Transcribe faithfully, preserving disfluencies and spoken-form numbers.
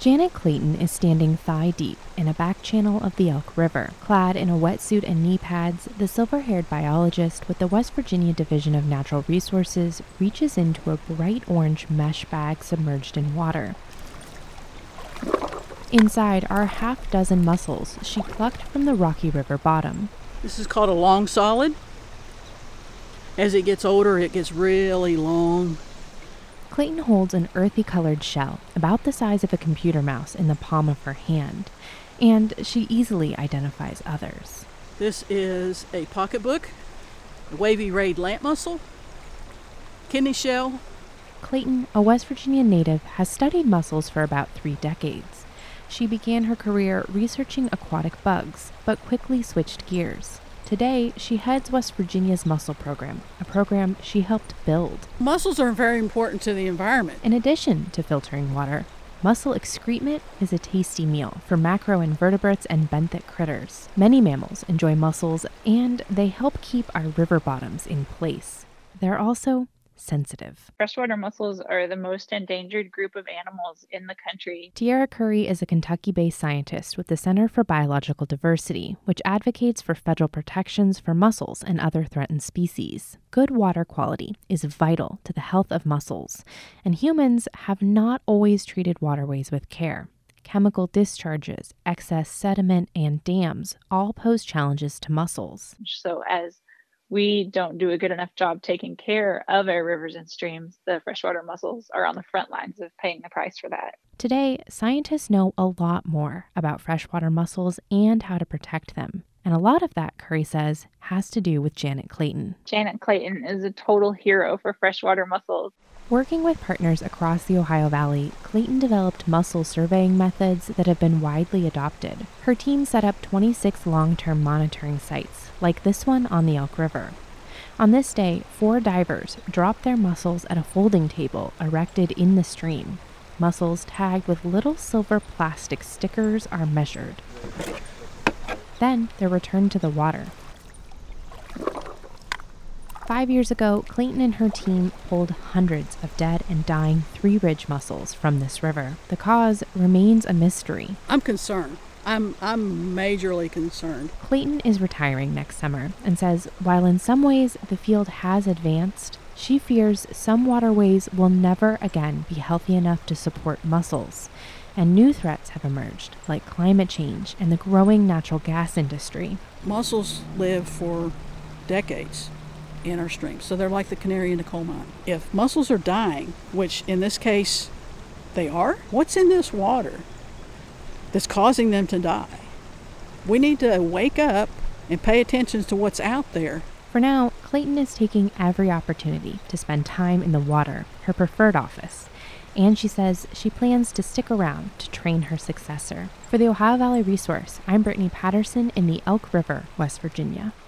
Janet Clayton is standing thigh-deep in a back channel of the Elk River. Clad in a wetsuit and knee pads, the silver-haired biologist with the West Virginia Division of Natural Resources reaches into a bright orange mesh bag submerged in water. Inside are a half dozen mussels she plucked from the rocky river bottom. This is called a long solid. As it gets older, it gets really long. Clayton holds an earthy-colored shell, about the size of a computer mouse, in the palm of her hand, and she easily identifies others. This is a pocketbook, a wavy rayed lamp mussel, kidney shell. Clayton, a West Virginia native, has studied mussels for about three decades. She began her career researching aquatic bugs, but quickly switched gears. Today, she heads West Virginia's mussel program, a program she helped build. Mussels are very important to the environment. In addition to filtering water, mussel excrement is a tasty meal for macroinvertebrates and benthic critters. Many mammals enjoy mussels, and they help keep our river bottoms in place. They're also sensitive. Freshwater mussels are the most endangered group of animals in the country. Tiara Curry is a Kentucky-based scientist with the Center for Biological Diversity, which advocates for federal protections for mussels and other threatened species. Good water quality is vital to the health of mussels, and humans have not always treated waterways with care. Chemical discharges, excess sediment, and dams all pose challenges to mussels. So as we don't do a good enough job taking care of our rivers and streams, the freshwater mussels are on the front lines of paying the price for that. Today, scientists know a lot more about freshwater mussels and how to protect them. And a lot of that, Curry says, has to do with Janet Clayton. Janet Clayton is a total hero for freshwater mussels. Working with partners across the Ohio Valley, Clayton developed mussel surveying methods that have been widely adopted. Her team set up twenty-six long-term monitoring sites, like this one on the Elk River. On this day, four divers dropped their mussels at a folding table erected in the stream. Mussels tagged with little silver plastic stickers are measured. Then they're returned to the water. Five years ago, Clayton and her team pulled hundreds of dead and dying Three Ridge mussels from this river. The cause remains a mystery. I'm concerned. I'm I'm majorly concerned. Clayton is retiring next summer and says while in some ways the field has advanced, she fears some waterways will never again be healthy enough to support mussels. And new threats have emerged, like climate change and the growing natural gas industry. Mussels live for decades in our streams, so they're like the canary in the coal mine. If mussels are dying, which in this case they are, what's in this water that's causing them to die? We need to wake up and pay attention to what's out there. For now, Clayton is taking every opportunity to spend time in the water, her preferred office. And she says she plans to stick around to train her successor. For the Ohio Valley Resource, I'm Brittany Patterson in the Elk River, West Virginia.